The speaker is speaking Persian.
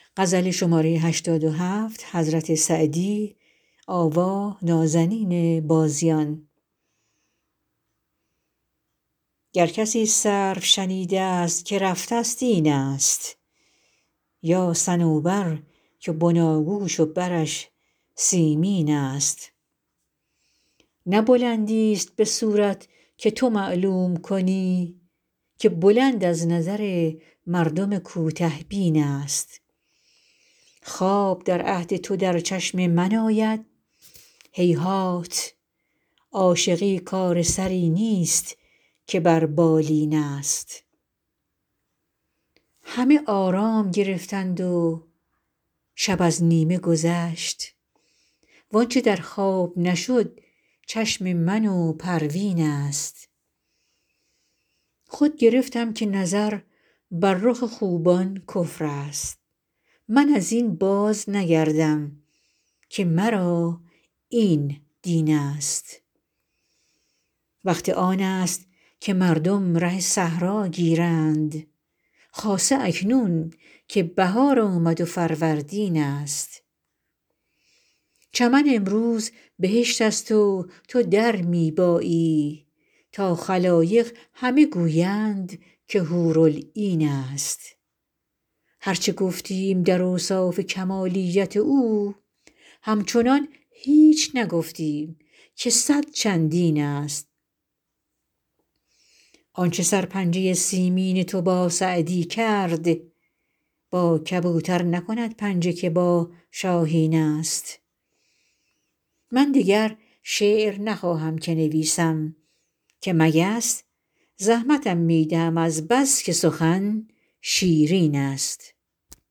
گر کسی سرو شنیده ست که رفته ست این است یا صنوبر که بناگوش و برش سیمین است نه بلندی ست به صورت که تو معلوم کنی که بلند از نظر مردم کوته بین است خواب در عهد تو در چشم من آید هیهات عاشقی کار سری نیست که بر بالین است همه آرام گرفتند و شب از نیمه گذشت وآنچه در خواب نشد چشم من و پروین است خود گرفتم که نظر بر رخ خوبان کفر است من از این باز نگردم که مرا این دین است وقت آن است که مردم ره صحرا گیرند خاصه اکنون که بهار آمد و فروردین است چمن امروز بهشت است و تو در می بایی تا خلایق همه گویند که حورالعین است هر چه گفتیم در اوصاف کمالیت او همچنان هیچ نگفتیم که صد چندین است آنچه سرپنجه سیمین تو با سعدی کرد با کبوتر نکند پنجه که با شاهین است من دگر شعر نخواهم که نویسم که مگس زحمتم می دهم از بس که سخن شیرین است